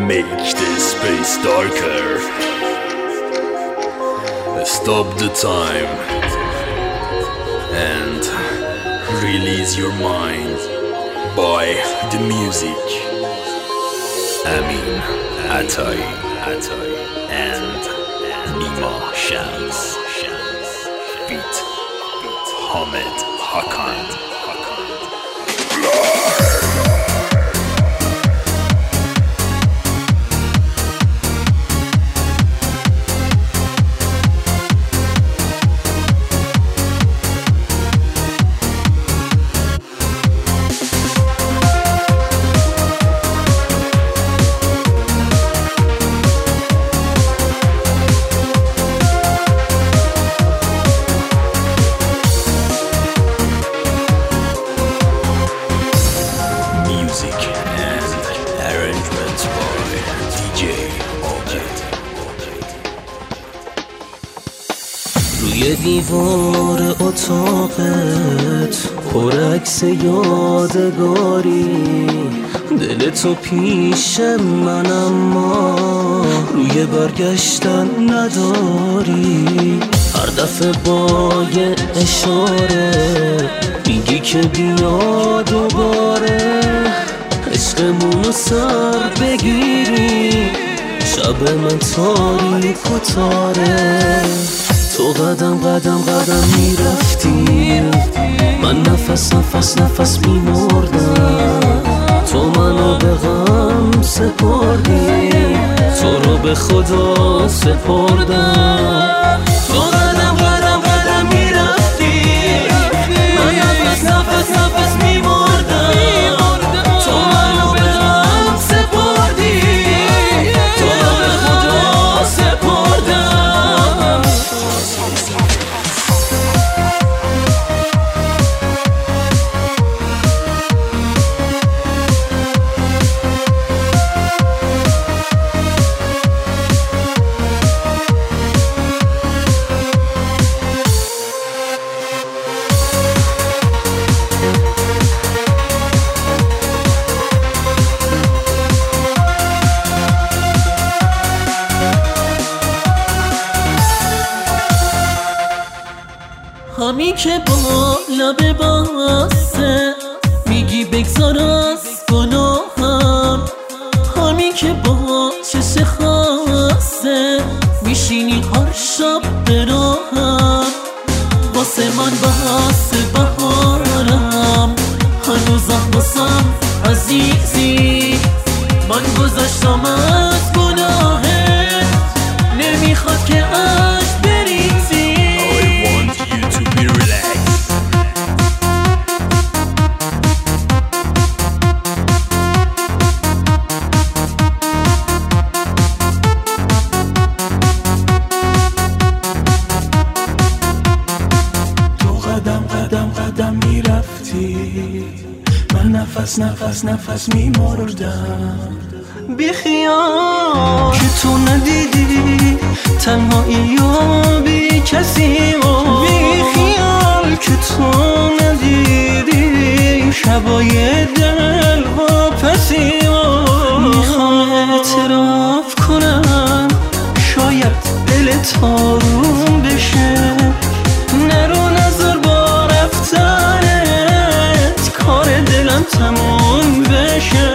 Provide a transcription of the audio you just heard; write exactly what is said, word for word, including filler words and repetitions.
Make the space darker. Stop the time and release your mind by the music. Amin Atai Atai and Nima Shams beat Hamed Hakan. روی دیوار اتاقت پر عکس یادگاری، دل تو پیش من اما روی برگشتن نداری. هر دفعه با یه اشاره میگی که بیا دوباره عشقمونو سر بگیری، شب من تاریک و تاره. تو قدم قدم قدم میرفتی، من نفس نفس نفس میمردم. تو منو به غم سپردی، تو رو به خدا سپردم. تو قدم قدم قدم میرفتی، من نفس نفس نفس میمردم. تو منو به غم سپردی، تو رو به خدا سپردم. همین که با لب بسته میگی بگذار از گناهم، همین که با چش خسته میشینی هر شب به راهم. واسه من بحث بهارم، هنوزم واسم عزیزی. من گذشتم از گناهت، نمیخواد که اشک بریزی. من نفس نفس نفس میمردم. بی خیال که تو ندیدی تنهایی و بی کسی، و بی خیال که تو ندیدی شبای دل و پسی. میخوام اعتراف کنم شاید دلت آروم بشه، نرو نظر با رفتنت کار دلم تموم بشه.